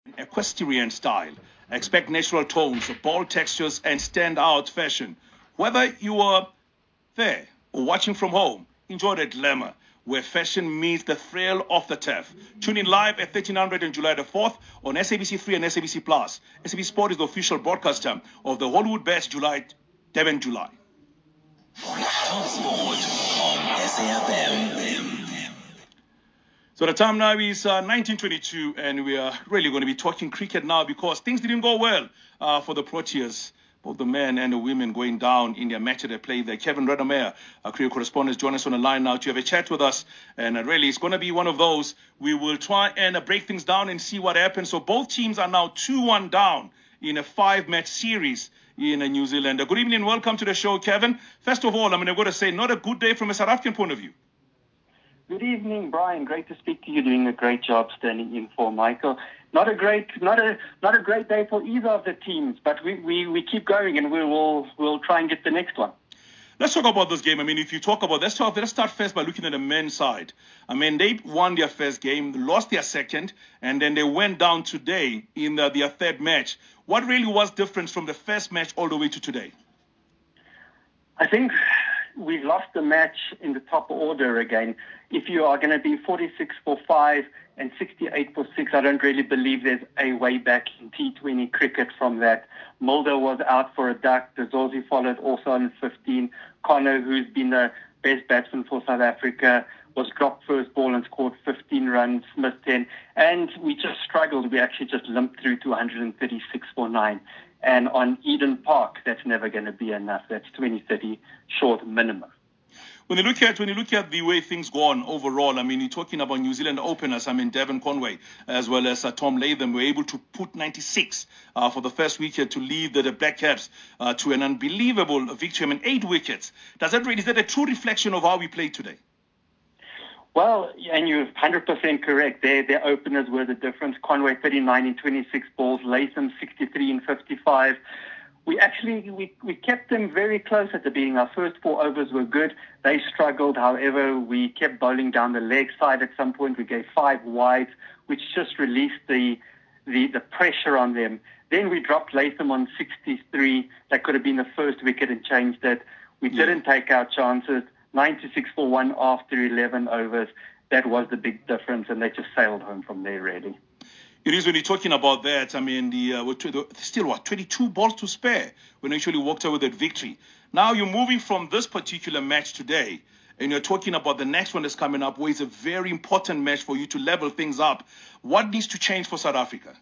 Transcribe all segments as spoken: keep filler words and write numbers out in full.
equestrian style. Expect natural tones, bold textures, and standout fashion. Whether you are there or watching from home, enjoy the glamour where fashion meets the thrill of the turf. Tune in live at thirteen hundred on July the fourth on S A B C three and S A B C Plus. S A B C Sport is the official broadcaster of the Hollywood Best July, Devon July. Top Sport on S A F M. So the time now is uh, nineteen twenty-two, and we are really going to be talking cricket now because things didn't go well uh, for the Proteas. Both the men and the women going down in their match that they played there. Kevin Redemeyer, our cricket correspondent, join us on the line now to have a chat with us. And uh, really, it's going to be one of those. We will try and uh, break things down and see what happens. So both teams are now two one down in a five-match series in uh, New Zealand. Uh, good evening and welcome to the show, Kevin. First of all, I'm going to say not a good day from a South African point of view. Good evening, Brian. Great to speak to you. Doing a great job standing in for Michael. Not a great, not a, not a great day for either of the teams, but we, we, we keep going and we will we'll try and get the next one. Let's talk about this game. I mean, if you talk about, let's talk, let's start first by looking at the men's side. I mean, they won their first game, lost their second, and then they went down today in the, their third match. What really was different from the first match all the way to today? I think we've lost the match in the top order again. If you are going to be forty-six for five and sixty-eight for six, I don't really believe there's a way back in T twenty cricket from that. Mulder was out for a duck. Dazorzi followed also on fifteen. Connor, who's been the best batsman for South Africa, was dropped first ball and scored fifteen runs, Smith ten. And we just struggled. We actually just limped through to one hundred thirty-six for nine. And on Eden Park, that's never going to be enough. That's twenty thirty short minimum. When you look at when you look at the way things go on overall, I mean, you're talking about New Zealand openers. I mean, Devon Conway as well as uh, Tom Latham were able to put ninety-six uh, for the first wicket to lead the, the Black Caps uh, to an unbelievable victory. I mean, eight wickets. Does that really, is that a true reflection of how we played today? Well, and you're one hundred percent correct. Their, their openers were the difference. Conway thirty-nine in twenty-six balls, Latham sixty-three in fifty-five. We actually, we, we kept them very close at the beginning. Our first four overs were good. They struggled. However, we kept bowling down the leg side at some point. We gave five wides, which just released the, the, the pressure on them. Then we dropped Latham on sixty-three. That could have been the first wicket and changed it. We yeah. didn't take our chances. ninety-six for one after eleven overs. That was the big difference, and they just sailed home from there, really. It is when you're talking about that. I mean, the, uh, still what, twenty-two balls to spare when they actually walked away with that victory. Now you're moving from this particular match today, and you're talking about the next one that's coming up, where it's a very important match for you to level things up. What needs to change for South Africa?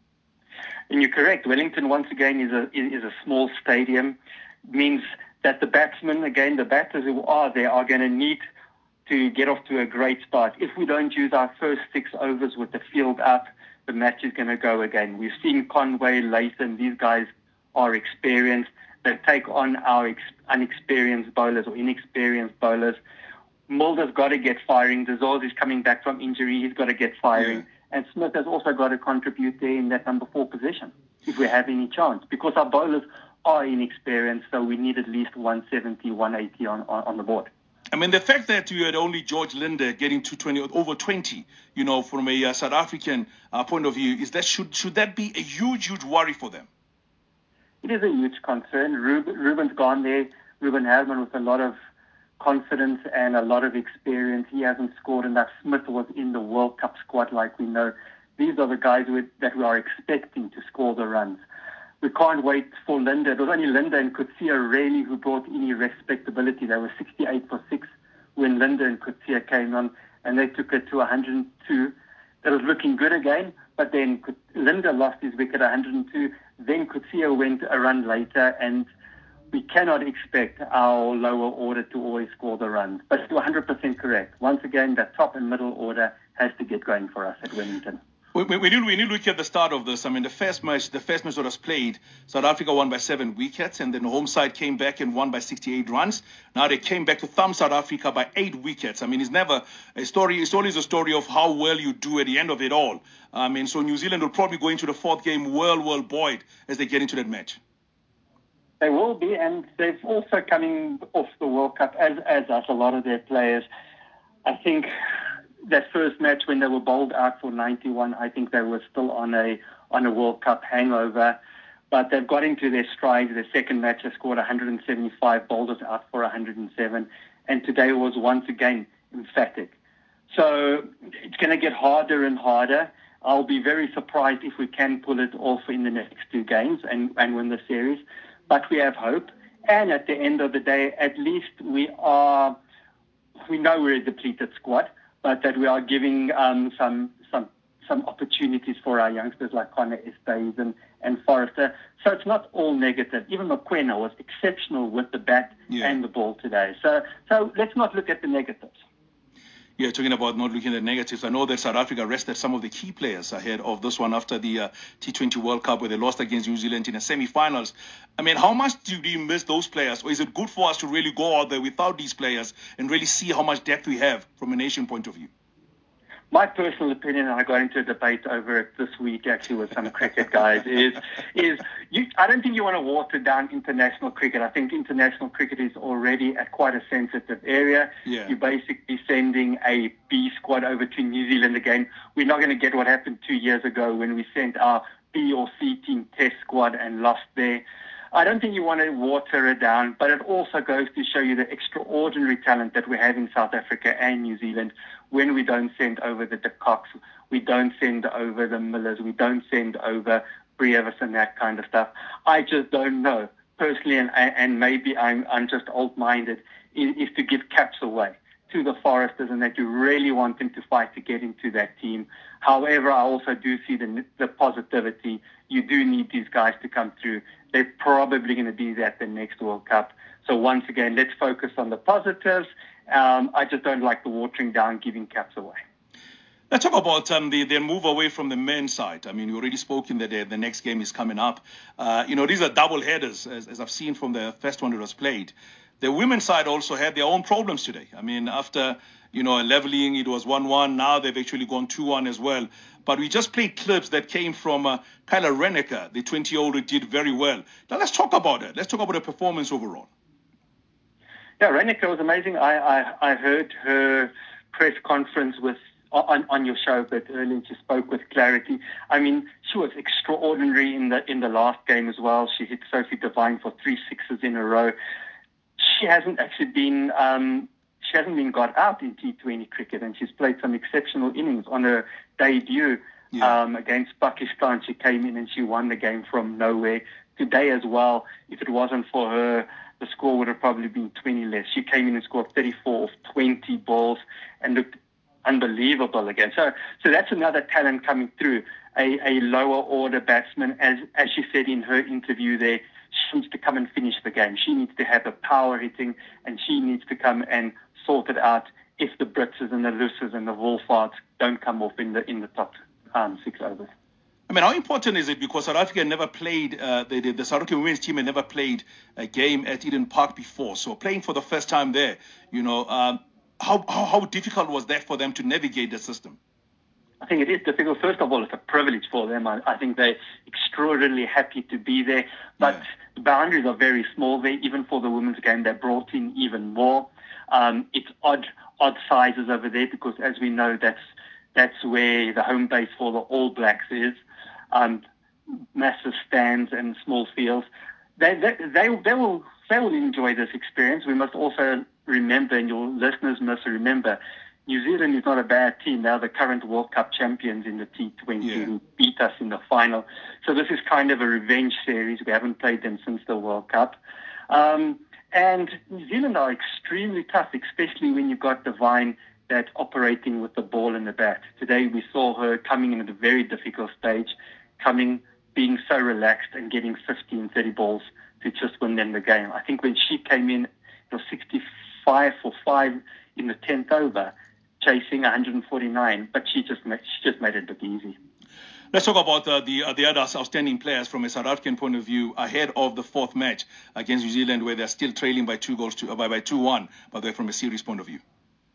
And you're correct. Wellington, once again, is a is a small stadium. It means that the batsmen, again, the batters who are there are going to need to get off to a great start. If we don't use our first six overs with the field up, the match is going to go again. We've seen Conway, Latham, these guys are experienced. They take on our ex- unexperienced bowlers or inexperienced bowlers. Mulder's got to get firing. Dazorz is coming back from injury. He's got to get firing. Yeah. And Smith has also got to contribute there in that number four position if we have any chance, because our bowlers are inexperienced, so we need at least one seventy, one eighty on, on, on the board. I mean, the fact that you had only George Linde getting to twenty, over twenty, you know, from a uh, South African uh, point of view, is that should should that be a huge, huge worry for them? It is a huge concern. Ruben, Ruben's gone there. Ruben Hasman with a lot of confidence and a lot of experience. He hasn't scored enough. Smith was in the World Cup squad, like we know. These are the guys with, that we are expecting to score the runs. We can't wait for Linde. It was only Linde and Coetzee really who brought any respectability. They were sixty-eight for six when Linde and Coetzee came on, and they took it to one hundred two. It was looking good again, but then Linde lost his wicket at one hundred two. Then Coetzee went a run later, and we cannot expect our lower order to always score the runs. But you're one hundred percent correct. Once again, the top and middle order has to get going for us at Wellington. When you, when you look at the start of this, I mean, the first match, the first match that was played, South Africa won by seven wickets, and then the home side came back and won by sixty-eight runs. Now they came back to thumb South Africa by eight wickets. I mean, it's never a story. It's always a story of how well you do at the end of it all. I mean, so New Zealand will probably go into the fourth game well, well buoyed as they get into that match. They will be, and they've also coming off the World Cup, as as us, a lot of their players. I think that first match when they were bowled out for ninety-one, I think they were still on a on a World Cup hangover. But they've got into their stride. The second match, they scored one hundred seventy-five, bowled us out for one hundred seven. And today was once again emphatic. So it's going to get harder and harder. I'll be very surprised if we can pull it off in the next two games and, and win the series. But we have hope. And at the end of the day, at least we are, we know we're a depleted squad, but that we are giving um, some some some opportunities for our youngsters like Connor Estes and, and Forrester. So it's not all negative. Even McQuena was exceptional with the bat yeah. and the ball today. So so let's not look at the negatives. Yeah, talking about not looking at negatives, I know that South Africa rested some of the key players ahead of this one after the uh, T twenty World Cup where they lost against New Zealand in the semi-finals. I mean, how much do you miss those players? Or is it good for us to really go out there without these players and really see how much depth we have from a nation point of view? My personal opinion, and I got into a debate over it this week actually with some cricket guys, is is you, I don't think you want to water down international cricket. I think international cricket is already at quite a sensitive area. Yeah. You're basically sending a B squad over to New Zealand again. We're not going to get what happened two years ago when we sent our B or C team test squad and lost there. I don't think you want to water it down, but it also goes to show you the extraordinary talent that we have in South Africa and New Zealand when we don't send over the De Koks, we don't send over the Millers, we don't send over Brevis and that kind of stuff. I just don't know, personally, and, and maybe I'm, I'm just old-minded, is, is to give caps away to the Foresters and that you really want them to fight to get into that team. However, I also do see the, the positivity. You do need these guys to come through. They're probably going to be there at the next World Cup. So once again, let's focus on the positives. Um, I just don't like the watering down, giving caps away. Let's talk about um, the, their move away from the men's side. I mean, you already spoken that the, the next game is coming up. Uh, you know, these are double headers, as, as I've seen from the first one that was played. The women's side also had their own problems today. I mean, after, you know, leveling, it was one one. Now they've actually gone two one as well. But we just played clips that came from uh, Kyla Renneker, the twenty-year-old who did very well. Now let's talk about it. Let's talk about the performance overall. Yeah, Renneker was amazing. I, I, I heard her press conference with on, on your show a bit earlier. She spoke with clarity. I mean, she was extraordinary in the in the last game as well. She hit Sophie Devine for three sixes in a row. She hasn't actually been um, she hasn't been got out in T twenty cricket, and she's played some exceptional innings on her debut yeah. um, against Pakistan. She came in and she won the game from nowhere. Today as well, if it wasn't for her, the score would have probably been twenty less. She came in and scored thirty-four of twenty balls and looked unbelievable again. So, so that's another talent coming through. A, a lower order batsman, as as she said in her interview there, she needs to come and finish the game. She needs to have the power hitting, and she needs to come and sort it out if the Britzes and the Luces and the Wolfards don't come off in the in the top um, six overs. I mean, how important is it? Because South Africa never played, uh, the, the, the South African women's team had never played a game at Eden Park before. So playing for the first time there, you know, um, how, how how difficult was that for them to navigate the system? I think it is difficult. First of all, it's a privilege for them. I, I think they're extraordinarily happy to be there. But Yeah. the boundaries are very small there. Even for the women's game, they brought in even more. Um, it's odd odd sizes over there because, as we know, that's that's where the home base for the All Blacks is. Um, massive stands and small fields. They, they they they will they will enjoy this experience. We must also remember, and your listeners must remember, New Zealand is not a bad team. They're the current World Cup champions in the T twenty Yeah. who beat us in the final. So this is kind of a revenge series. We haven't played them since the World Cup. Um, and New Zealand are extremely tough, especially when you've got Devine that's operating with the ball and the bat. Today we saw her coming in at a very difficult stage, coming, being so relaxed and getting fifteen, thirty balls to just win them the game. I think when she came in, it was sixty-five for five in the tenth over, chasing one hundred forty-nine, but she just made, she just made it look easy. Let's talk about uh, the uh, the other outstanding players from a South African point of view ahead of the fourth match against New Zealand, where they're still trailing by two goals to uh, by by two one, but they're from a series point of view.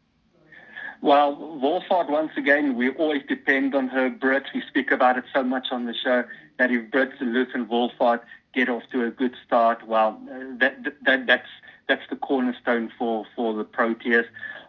Well, Wolfhard, once again, we always depend on her. Brits, we speak about it so much on the show, that if Brits, Lewis and Wolfhard get off to a good start, well, uh, that, that that's that's the cornerstone for, for the Proteas.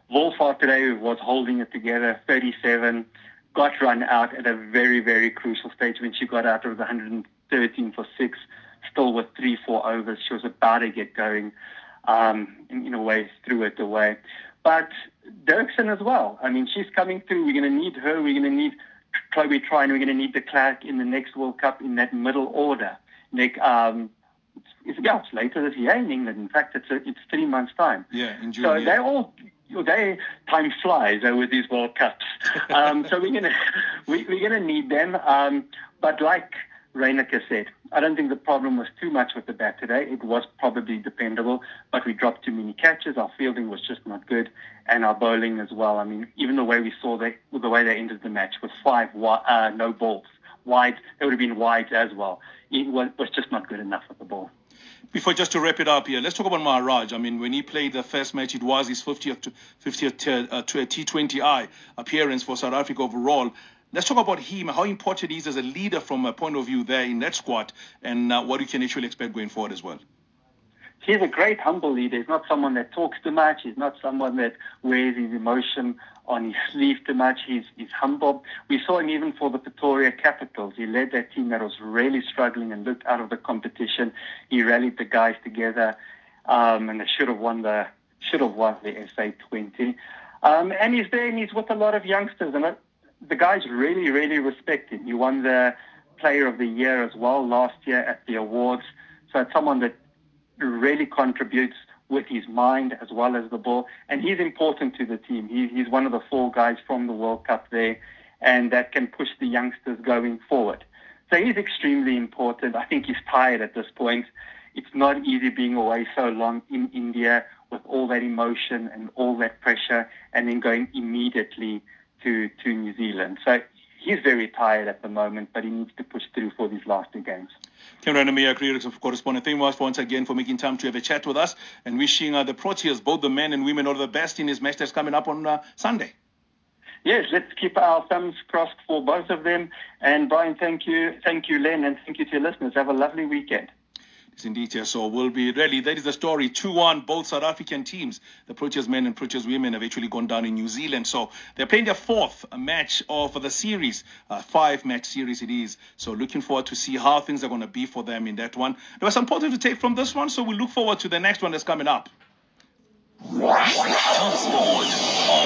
Wolfhard today was holding it together, thirty-seven, got run out at a very, very crucial stage when she got out. It was one hundred thirteen for six, still with three, four overs. She was about to get going, um, in, in a way, threw it away. But Dirksen as well. I mean, she's coming through. We're going to need her. We're going to need Chloe Trine. We're going to need de Klerk in the next World Cup in that middle order. Nick, um, it's, yeah, it's later this year in England. In fact, it's a, it's three months' time. Yeah, in June. So yeah. they're all, they, time flies uh, with these World Cups. Um, so we're gonna we, we're gonna need them. Um, but like Reyneke said, I don't think the problem was too much with the bat today. It was probably dependable, but we dropped too many catches. Our fielding was just not good, and our bowling as well. I mean, even the way we saw they, the way they ended the match with five uh, no balls, wide, they would have been wide as well. It was, was just not good enough with the ball. Before, just to wrap it up here, let's talk about Maharaj. I mean, when he played the first match, it was his fiftieth, fiftieth uh, T twenty I appearance for South Africa overall. Let's talk about him, how important he is as a leader from a point of view there in that squad, and uh, what you can actually expect going forward as well. He's a great humble leader. He's not someone that talks too much. He's not someone that wears his emotion on his sleeve too much. He's, he's humble. We saw him even for the Pretoria Capitals. He led that team that was really struggling and looked out of the competition. He rallied the guys together, um, and they should have won the should have won the S A twenty. Um, and he's there, and he's with a lot of youngsters, and the guys really, really respect him. He won the Player of the Year as well last year at the awards. So it's someone that really contributes with his mind as well as the ball, and he's important to the team. He, he's one of the four guys from the World Cup there, and that can push the youngsters going forward. So he's extremely important. I think he's tired at this point. It's not easy being away so long in India with all that emotion and all that pressure, and then going immediately to, to New Zealand. So he's very tired at the moment, but he needs to push through for these last two games. Cameron Amir, correspondent, thank you much once again for making time to have a chat with us, and wishing uh, the Proteas, both the men and women, all the best in his match that's coming up on uh, Sunday. Yes, let's keep our thumbs crossed for both of them. And Brian, thank you, thank you, Len, and thank you to your listeners. Have a lovely weekend. Yes, indeed, yes. So we'll be ready. That is the story. two one, both South African teams, the Proteas men and Proteas women, have actually gone down in New Zealand. So they're playing their fourth match of the series, uh, five-match series it is. So looking forward to see how things are going to be for them in that one. There was some positive to take from this one, so we look forward to the next one that's coming up. Top Sport.